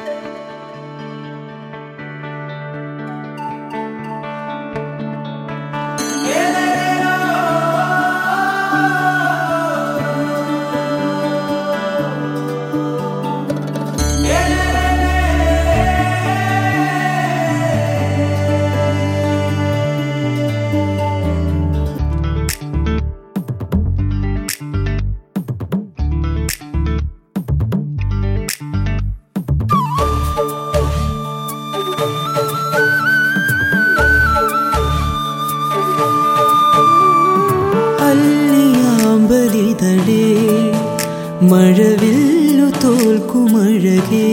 മഴവില്ലു തോൽക്കുമഴകേ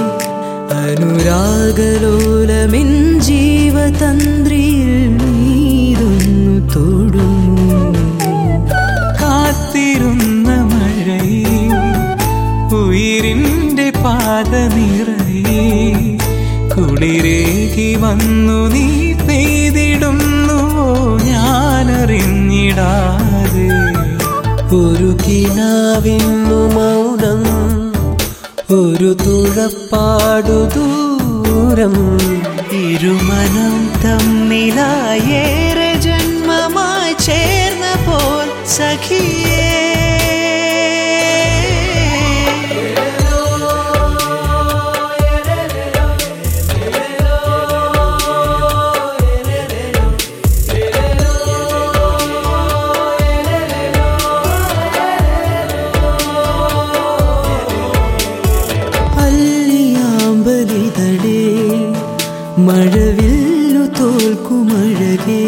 അനുരാഗലോലമിൻ ജീവതന്ത്രിയിൽ നീതൊന്നു തൊടുന്നു. കാത്തിരുന്ന മഴയേ ഉയിരിൻ്റെ പാദനിറയേ കുളിരേകി വന്നു നീ പെയ്തിടുന്നുവോ ഞാനറിഞ്ഞിടാതെ. ഒരു കിനാവിന്നു മൗനം ഒരു തുഴപ്പാടു ദൂരം ഇരുമനം തമ്മിലായേറെ ജന്മമായി ചേർന്ന പോൽ സഖിയേ. മഴവില്ലു തോൽക്കുമഴകേ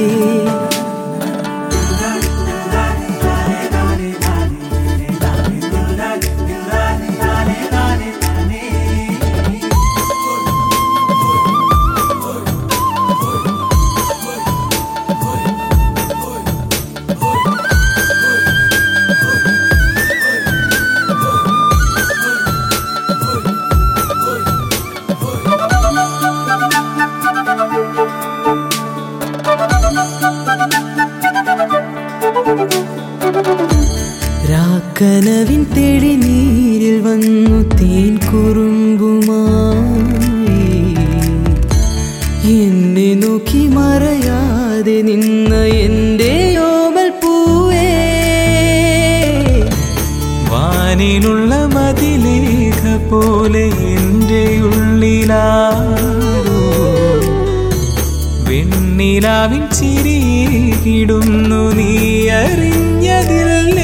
രാക്കനവിൻ തെളിനീരിൽ വന്നു തേൻ കുറുമ്പുമായി എന്നെ നോക്കി മറയാതെ നിന്ന എൻ്റെ ഓമൽ പൂവേ. വാനിലുള്ള മതിലേഖ പോലെ എൻ്റെ ഉള്ളിലാരോ വെണ്ണിലാവിൻ ചിരിയിടുന്നു നീ അറിഞ്ഞതില്ലേ.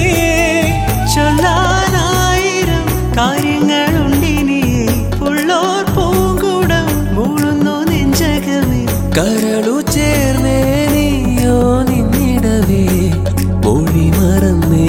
ചൊല്ലാനായിരം കാര്യങ്ങളുണ്ടിനി ഉള്ളോർ പൂങ്കുടം മൂളുന്നു നെഞ്ചകമേ. കരളു ചേർന്നേ നീയോ നിന്നിടവേ മൊഴി മറന്നേ.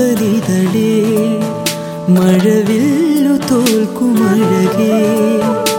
മഴവില്ലു തോൽക്കുമഴകേ